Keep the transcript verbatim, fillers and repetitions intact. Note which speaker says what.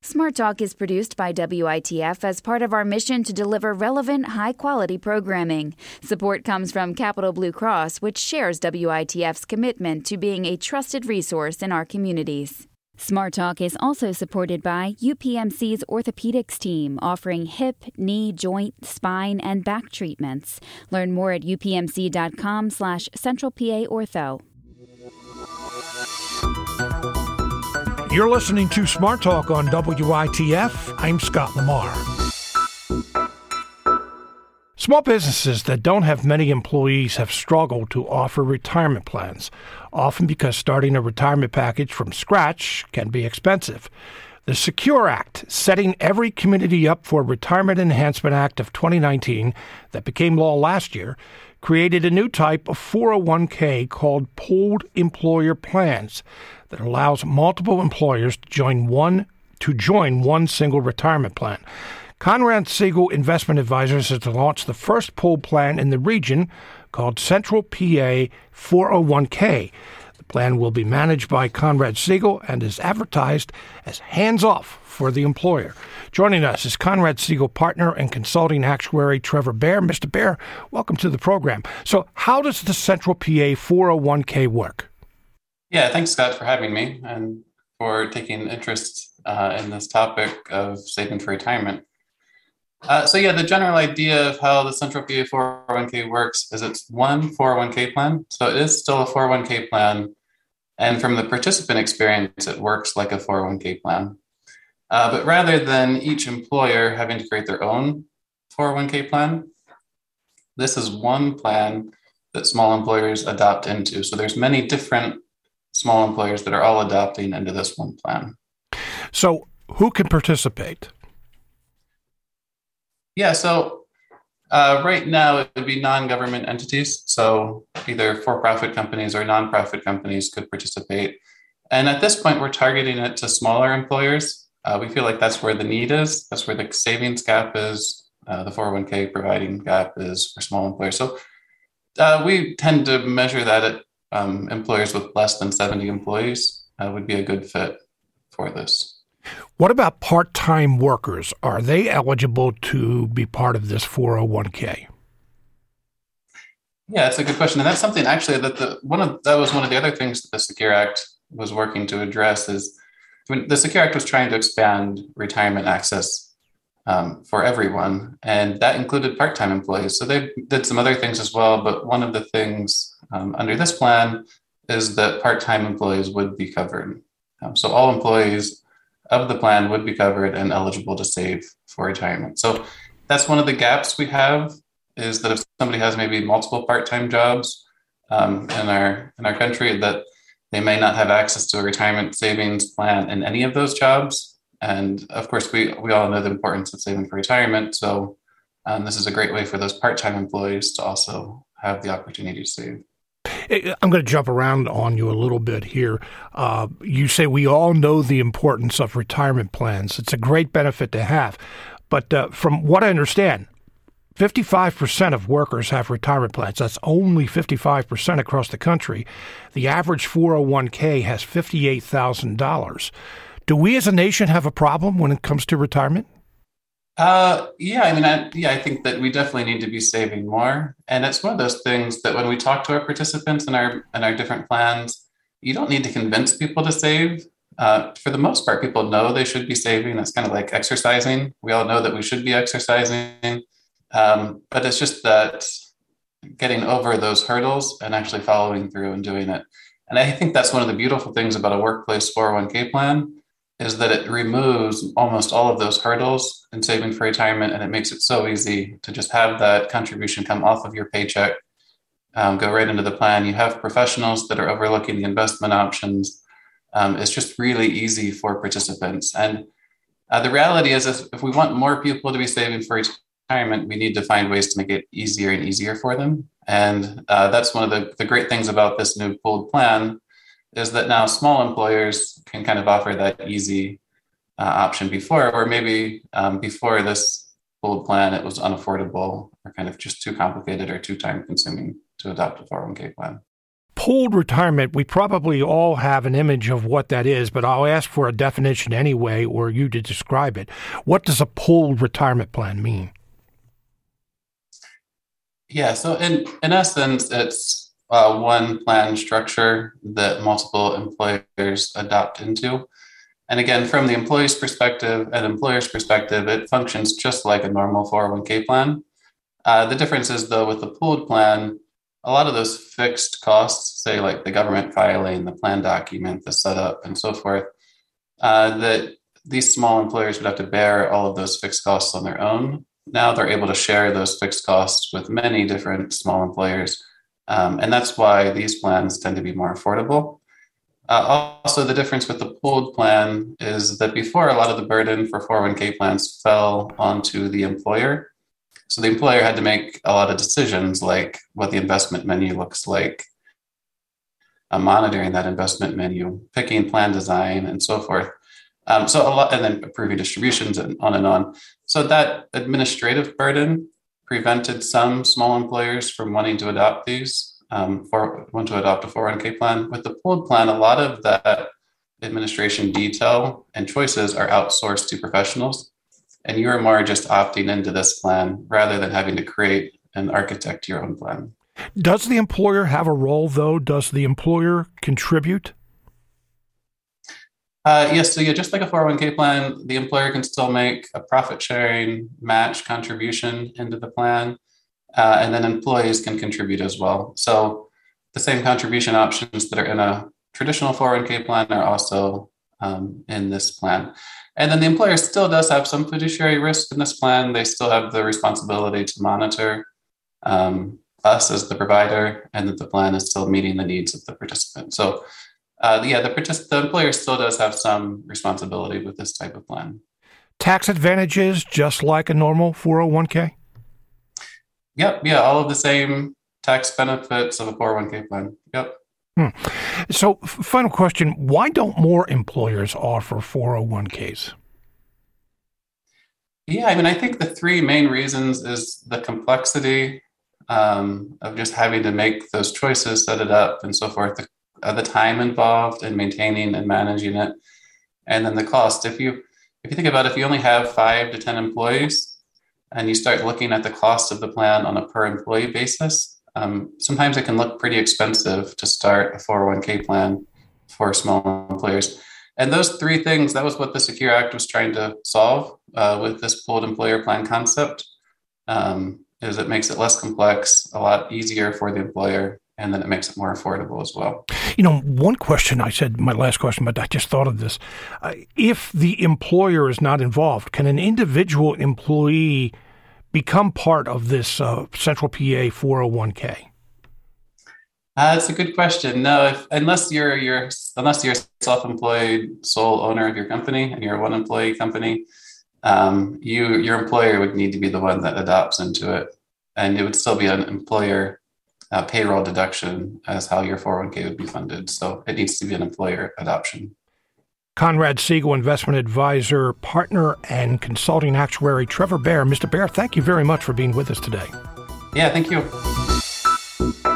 Speaker 1: Smart Talk is produced by W I T F as part of our mission to deliver relevant, high-quality programming. Support comes from Capital Blue Cross, which shares W I T F's commitment to being a trusted resource in our communities. Smart Talk is also supported by U P M C's orthopedics team, offering hip, knee, joint, spine, and back treatments. Learn more at upmc.com slash central PA ortho.
Speaker 2: You're listening to Smart Talk on W I T F. I'm Scott Lamar. Small businesses that don't have many employees have struggled to offer retirement plans, often because starting a retirement package from scratch can be expensive. The SECURE Act, Setting Every Community Up for Retirement Enhancement Act of twenty nineteen, that became law last year, created a new type of four oh one k called pooled employer plans that allows multiple employers to join one to join one single retirement plan. Conrad Siegel Investment Advisors has launched the first pooled plan in the region called Central P A four oh one k. The plan will be managed by Conrad Siegel and is advertised as hands-off for the employer. Joining us is Conrad Siegel partner and consulting actuary Trevor Baer. Mister Baer, welcome to the program. So how does the Central P A four oh one k work?
Speaker 3: Yeah, thanks, Scott, for having me and for taking interest uh, in this topic of saving for retirement. Uh, so yeah, the general idea of how the Central P A four oh one k works is it's one four oh one k plan. So it is still a four oh one k plan. And from the participant experience, it works like a four oh one k plan. Uh, but rather than each employer having to create their own four oh one k plan, this is one plan that small employers adopt into. So there's many different small employers that are all adopting into this one plan.
Speaker 2: So who can participate?
Speaker 3: Yeah, so uh, right now it would be non-government entities. So either for-profit companies or non-profit companies could participate. And at this point, we're targeting it to smaller employers. Uh, we feel like that's where the need is. That's where the savings gap is. Uh, the four oh one k providing gap is for small employers. So uh, we tend to measure that at um, employers with less than seventy employees uh, would be a good fit for this.
Speaker 2: What about part-time workers? Are they eligible to be part of this four oh one k?
Speaker 3: Yeah, that's a good question. And that's something actually that the one of that was one of the other things that the SECURE Act was working to address is when the SECURE Act was trying to expand retirement access um, for everyone, and that included part-time employees. So they did some other things as well, but one of the things um, under this plan is that part-time employees would be covered. Um, so all employees of the plan would be covered and eligible to save for retirement. So that's one of the gaps we have, is that if somebody has maybe multiple part-time jobs um, in our in our country, that they may not have access to a retirement savings plan in any of those jobs. And of course, we, we all know the importance of saving for retirement. So um, this is a great way for those part-time employees to also have the opportunity to save.
Speaker 2: I'm going to jump around on you a little bit here. Uh, you say we all know the importance of retirement plans. It's a great benefit to have. But uh, from what I understand, fifty-five percent of workers have retirement plans. That's only fifty-five percent across the country. The average four oh one k has fifty-eight thousand dollars. Do we as a nation have a problem when it comes to retirement?
Speaker 3: Uh, yeah, I mean, I, yeah, I think that we definitely need to be saving more. And it's one of those things that when we talk to our participants in our in our different plans, you don't need to convince people to save. Uh, for the most part, people know they should be saving. It's kind of like exercising. We all know that we should be exercising. Um, but it's just that getting over those hurdles and actually following through and doing it. And I think that's one of the beautiful things about a workplace four oh one k plan, is that it removes almost all of those hurdles in saving for retirement, and it makes it so easy to just have that contribution come off of your paycheck, um, go right into the plan. You have professionals that are overlooking the investment options. Um, it's just really easy for participants. And uh, the reality is, if, if we want more people to be saving for retirement, we need to find ways to make it easier and easier for them. And uh, that's one of the, the great things about this new pooled plan, is that now small employers can kind of offer that easy uh, option before, or maybe um, before this pooled plan, it was unaffordable or kind of just too complicated or too time consuming to adopt a four oh one k plan.
Speaker 2: pooled retirement, we probably all have an image of what that is, but I'll ask for a definition anyway, or you to describe it. What does a pooled retirement plan mean?
Speaker 3: Yeah, so in, in essence, it's uh, one plan structure that multiple employers adopt into. And again, from the employee's perspective and employer's perspective, it functions just like a normal four oh one k plan. Uh, the difference is, though, with the pooled plan, a lot of those fixed costs, say like the government filing, the plan document, the setup, and so forth, uh, that these small employers would have to bear all of those fixed costs on their own. Now they're able to share those fixed costs with many different small employers. Um, and that's why these plans tend to be more affordable. Uh, also, the difference with the pooled plan is that before, a lot of the burden for four oh one k plans fell onto the employer. So the employer had to make a lot of decisions, like what the investment menu looks like, uh, monitoring that investment menu, picking plan design, and so forth. Um, so a lot, and then approving distributions and on and on. So that administrative burden prevented some small employers from wanting to adopt these, um, for want to adopt a four oh one k plan. With the pooled plan, a lot of that administration detail and choices are outsourced to professionals. And you are more just opting into this plan rather than having to create and architect your own plan.
Speaker 2: Does the employer have a role, though? Does the employer contribute?
Speaker 3: Uh, yes, so yeah, just like a four oh one k plan, the employer can still make a profit-sharing match contribution into the plan, uh, and then employees can contribute as well. So the same contribution options that are in a traditional four oh one k plan are also um, in this plan. And then the employer still does have some fiduciary risk in this plan. They still have the responsibility to monitor um, us as the provider, and that the plan is still meeting the needs of the participant. So uh, yeah, the, partic- the employer still does have some responsibility with this type of plan.
Speaker 2: Tax advantages, just like a normal four oh one k?
Speaker 3: Yep, yeah, all of the same tax benefits of a four oh one k plan. Yep.
Speaker 2: Hmm. So, final question, why don't more employers offer four oh one k's?
Speaker 3: Yeah, I mean, I think the three main reasons is the complexity um, of just having to make those choices, set it up, and so forth, the, uh, the time involved in maintaining and managing it, and then the cost. If you if you think about it, if you only have five to ten employees, and you start looking at the cost of the plan on a per employee basis, Um, sometimes it can look pretty expensive to start a four oh one k plan for small employers. And those three things, that was what the Secure Act was trying to solve uh, with this pooled employer plan concept, um, is it makes it less complex, a lot easier for the employer, and then it makes it more affordable as well.
Speaker 2: You know, one question, I said my last question, but I just thought of this. Uh, if the employer is not involved, can an individual employee become part of this uh, Central P A four oh one k?
Speaker 3: Uh, that's a good question. No, if, unless you're you're unless you're a self-employed sole owner of your company and you're a one-employee company, um, you your employer would need to be the one that adopts into it, and it would still be an employer uh, payroll deduction as how your four oh one k would be funded. So it needs to be an employer adoption.
Speaker 2: Conrad Siegel, investment advisor, partner, and consulting actuary, Trevor Baer. Mister Baer, thank you very much for being with us today.
Speaker 3: Yeah, thank you.